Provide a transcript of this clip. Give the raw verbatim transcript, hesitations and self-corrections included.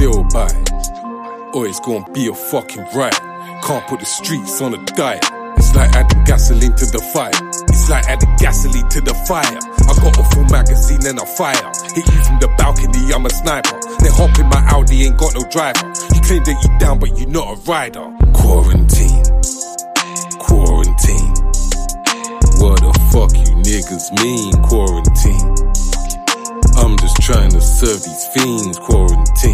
still buy it, or it's gonna be a fucking riot. Can't put the streets on a diet. It's like adding gasoline to the fire. It's like adding gasoline to the fire. I got a full magazine and I fire. Hit you from the balcony, I'm a sniper. Then hop in my Audi, ain't got no driver. You claim that you down, but you not a rider. Quarantine, quarantine. What the fuck you niggas mean, quarantine? I'm just trying to serve these fiends, quarantine.